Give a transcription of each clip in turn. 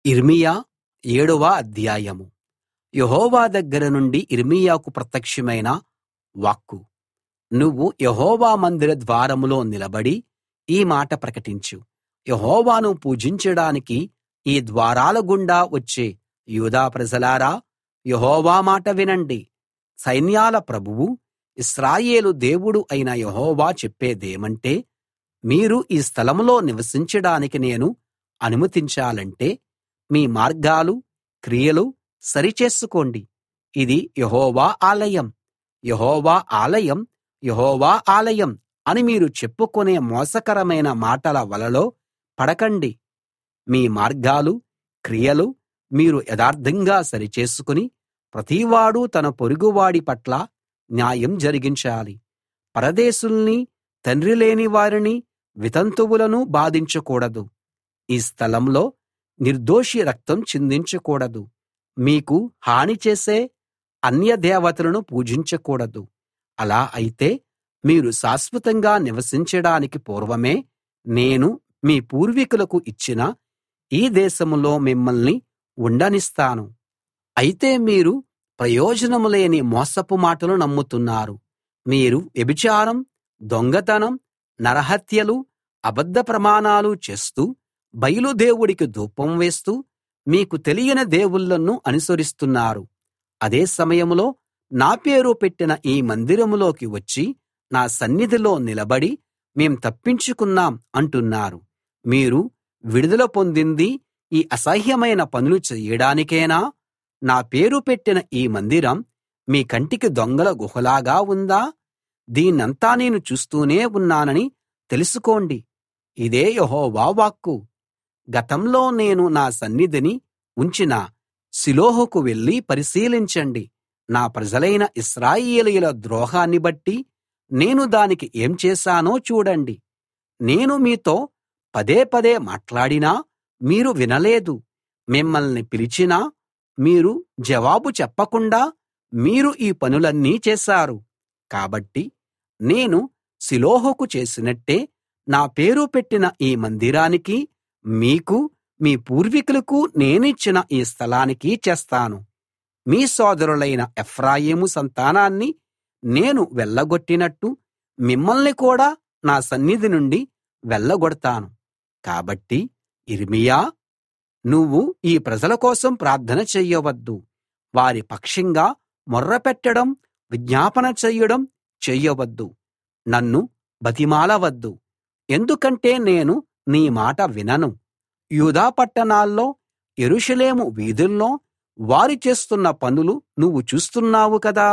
యిర్మీయా 7వ అధ్యాయం. యెహోవా దగ్గర నుండి యిర్మీయాకు ప్రత్యక్షమైన వాక్కు. నువ్వు యెహోవా మందిర ద్వారంలో నిలబడి ఈ మాట ప్రకటించు. యెహోవాను పూజించడానికి ఈ ద్వారాల గుండా వచ్చే యూదా ప్రజలారా, యెహోవా మాట వినండి. సైన్యాల ప్రభువు, ఇశ్రాయేలు దేవుడు అయిన యెహోవా చెప్పేదేమంటే, మీరు ఈ స్థలంలో నివసించడానికి నేను అనుమతించాలంటే మీ మార్గాలు, క్రియలు సరిచేసుకోండి. ఇది యెహోవా ఆలయం, యెహోవా ఆలయం, యెహోవా ఆలయం అని మీరు చెప్పుకునే మోసకరమైన మాటల వలలో పడకండి. మీ మార్గాలు, క్రియలు మీరు యథార్థంగా సరిచేసుకుని ప్రతివాడూ తన పొరుగువాడి పట్ల న్యాయం జరిగించాలి. పరదేశుల్ని, తండ్రి లేని వారిని, వితంతువులను బాధించకూడదు. ఈ స్థలంలో నిర్దోషి రక్తం చిందించకూడదు. మీకు హాని చేసే అన్య దేవతలను పూజించకూడదు. అలా అయితే మీరు శాశ్వతంగా నివసించడానికి పూర్వమే నేను మీ పూర్వీకులకు ఇచ్చిన ఈ దేశంలో మిమ్మల్ని ఉండనిస్తాను. అయితే మీరు ప్రయోజనం లేని మోసపు మాటలు నమ్ముతున్నారు. మీరు వ్యభిచారం, దొంగతనం, నరహత్యలు, అబద్ధ ప్రమాణాలు చేస్తూ బయలు దేవుడికి ధూపం వేస్తూ మీకు తెలియని దేవుళ్ళను అనుసరిస్తున్నారు. అదే సమయంలో నా పేరు పెట్టిన ఈ మందిరంలోకి వచ్చి నా సన్నిధిలో నిలబడి మేం తప్పించుకున్నాం అంటున్నారు. మీరు విడుదల పొందింది ఈ అసహ్యమైన పనులు చెయ్యడానికేనా? నా పేరు పెట్టిన ఈ మందిరం మీ కంటికి దొంగల గుహలాగా ఉందా? దీన్నంతా నేను చూస్తూనే ఉన్నానని తెలుసుకోండి. ఇదే యెహోవా వాక్కు. గతంలో నేను నా సన్నిధిని ఉంచిన షిలోహుకు వెళ్లి పరిశీలించండి. నా ప్రజలైన ఇశ్రాయేలీయుల ద్రోహాన్ని బట్టి నేను దానికి ఏం చేశానో చూడండి. నేను మీతో పదే పదే మాట్లాడినా మీరు వినలేదు. మిమ్మల్ని పిలిచినా మీరు జవాబు చెప్పకుండా మీరు ఈ పనులన్నీ చేశారు. కాబట్టి నేను షిలోహుకు చేసినట్టే నా పేరు పెట్టిన ఈ మందిరానికి, మీకు, మీ పూర్వీకులకు నేనిచ్చిన ఈ స్థలానికి చేస్తాను. మీ సోదరులైన ఎఫ్రాయిము సంతానాన్ని నేను వెళ్ళగొట్టినట్టు మిమ్మల్ని కూడా నా సన్నిధి నుండి వెళ్ళగొడతాను. కాబట్టి యిర్మీయా, నువ్వు ఈ ప్రజల కోసం ప్రార్థన చెయ్యవద్దు. వారి పక్షంగా మొర్రపెట్టడం, విజ్ఞాపన చెయ్యడం చెయ్యవద్దు. నన్ను బతిమాలవద్దు. ఎందుకంటే నేను నీ మాట వినను. యూదా పట్టణాల్లో, యెరూషలేము వీధుల్లో వారు చేస్తున్న పనులు నువ్వు చూస్తున్నావు కదా.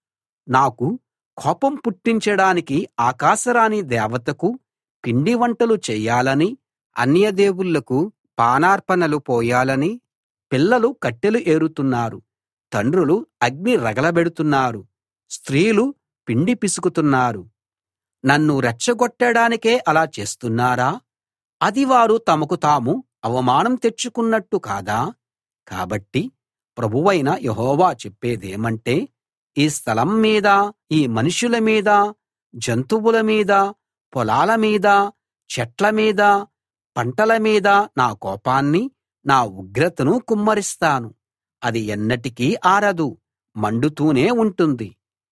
నాకు కోపం పుట్టించడానికి ఆకాశరాణి దేవతకు పిండి వంటలు చెయ్యాలని, అన్యదేవుళ్ళకు పానార్పణలు పోయాలని పిల్లలు కట్టెలు ఏరుతున్నారు. తండ్రులు అగ్ని రగలబెడుతున్నారు. స్త్రీలు పిండి పిసుకుతున్నారు. నన్ను రెచ్చగొట్టడానికే అలా చేస్తున్నారా? అది వారు తమకు తాము అవమానం తెచ్చుకున్నట్టు కాదా? కాబట్టి ప్రభువైన యెహోవా చెప్పేదేమంటే, ఈ స్థలం మీద, ఈ మనుషుల మీద, జంతువుల మీద, పొలాల మీద, చెట్ల మీద, పంటల మీద నా కోపాన్ని, నా ఉగ్రతను కుమ్మరిస్తాను. అది ఎన్నటికీ ఆరదు, మండుతూనే ఉంటుంది.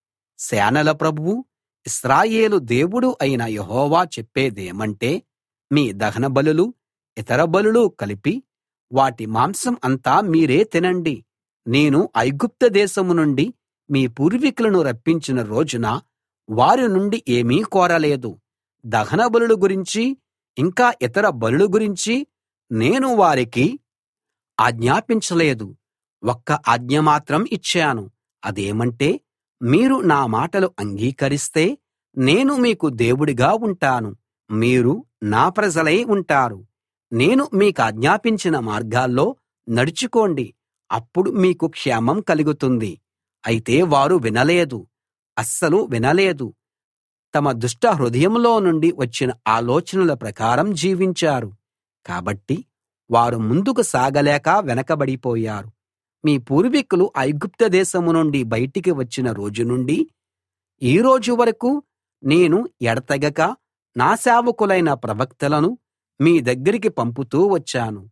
సేనల ప్రభువు, ఇశ్రాయేలు దేవుడు అయిన యెహోవా చెప్పేదేమంటే, మీ దహన బలులు, ఇతర బలులు కలిపి వాటి మాంసం అంతా మీరే తినండి. నేను ఐగుప్తు దేశం నుండి మీ పూర్వీకులను రప్పించిన రోజున వారి నుండి ఏమీ కోరలేదు. దహన బలుల గురించి, ఇంకా ఇతర బలుల గురించి నేను వారికి ఆజ్ఞాపించలేదు. ఒక్క ఆజ్ఞ మాత్రం ఇచ్చాను. అదేమంటే, మీరు నా మాటలు అంగీకరిస్తే నేను మీకు దేవుడిగా ఉంటాను. మీరు నా ప్రజలై ఉంటారు. నేను మీకాజ్ఞాపించిన మార్గాల్లో నడుచుకోండి. అప్పుడు మీకు క్షేమం కలుగుతుంది. అయితే వారు వినలేదు, అస్సలు వినలేదు. తమ దుష్ట హృదయంలో నుండి వచ్చిన ఆలోచనల ప్రకారం జీవించారు. కాబట్టి వారు ముందుకు సాగలేక వెనకబడిపోయారు. మీ పూర్వీకులు ఐగుప్తు దేశం నుండి బయటికి వచ్చిన రోజు నుండి ఈ రోజు వరకు నేను ఎడతెగక నా సేవకులైన ప్రవక్తలను మీ దగ్గరికి పంపుతూ వచ్చాను.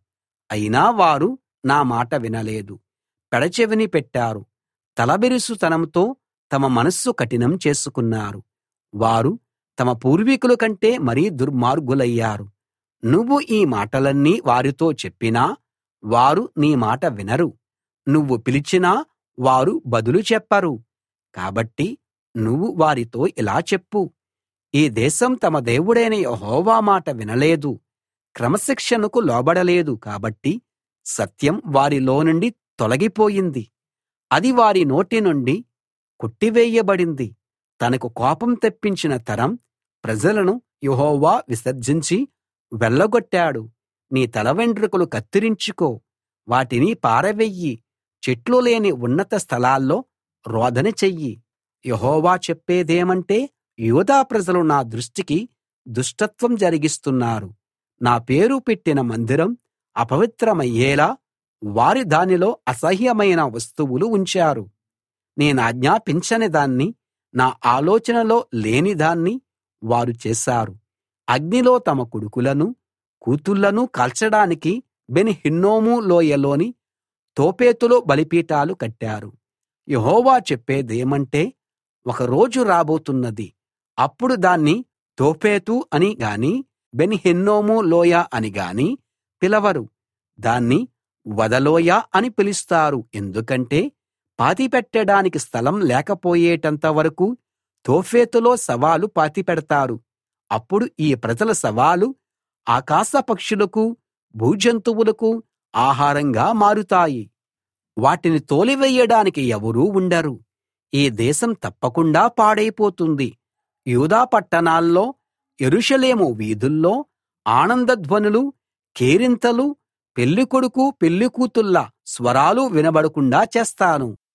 అయినా వారు నా మాట వినలేదు, పెడచెవిని పెట్టారు. తలబిరుసుతనంతో తమ మనస్సు కఠినం చేసుకున్నారు. వారు తమ పూర్వీకుల కంటే మరీ దుర్మార్గులయ్యారు. నువ్వు ఈ మాటలన్నీ వారితో చెప్పినా వారు నీ మాట వినరు. నువ్వు పిలిచినా వారు బదులు చెప్పరు. కాబట్టి నువ్వు వారితో ఇలా చెప్పు: ఈ దేశం తమ దేవుడైన యెహోవా మాట వినలేదు, క్రమశిక్షణకు లోబడలేదు. కాబట్టి సత్యం వారిలో నుండి తొలగిపోయింది, అది వారి నోటి నుండి కొట్టివేయబడింది. తనకు కోపం తెప్పించిన తరం ప్రజలను యెహోవా విసర్జించి వెళ్ళగొట్టాడు. నీ తలవెంట్రుకలు కత్తిరించుకో, వాటిని పారవెయ్యి, చెట్లు లేని ఉన్నత స్థలాల్లో రోదన చెయ్యి. యెహోవా చెప్పేదేమంటే, యూదా ప్రజలు నా దృష్టికి దుష్టత్వం జరిగిస్తున్నారు. నా పేరు పెట్టిన మందిరం అపవిత్రమయ్యేలా వారు దానిలో అసహ్యమైన వస్తువులు ఉంచారు. నేనాజ్ఞాపించని దాన్ని, నా ఆలోచనలో లేని దాన్ని వారు చేశారు. అగ్నిలో తమ కొడుకులను కూతుళ్ళను కాల్చడానికి బెన్ హిన్నోము లోయలోని తోఫెతులో బలిపీఠాలు కట్టారు. యెహోవా చెప్పేదేమంటే, ఒక రోజు రాబోతున్నది, అప్పుడు దాన్ని తోఫెతు అని గాని బెన్ హిన్నోము లోయ అని గాని పిలవరు, దాన్ని వధలోయ అని పిలుస్తారు. ఎందుకంటే పాతిపెట్టడానికి స్థలం లేకపోయేటంత వరకూ తోఫెతులో శవాలు పాతిపెడతారు. అప్పుడు ఈ ప్రజల శవాలు ఆకాశ పక్షులకు, భూజంతువులకు ఆహారంగా మారుతాయి. వాటిని తోలివేయడానికి ఎవరూ ఉండరు. ఈ దేశం తప్పకుండా పాడైపోతుంది. యూదా పట్టణాల్లో, యెరూషలేము వీధుల్లో ఆనందధ్వనులు, కేరింతలు, పెళ్ళికొడుకు పెళ్ళికూతుళ్ళ స్వరాలు వినబడకుండా చేస్తాను.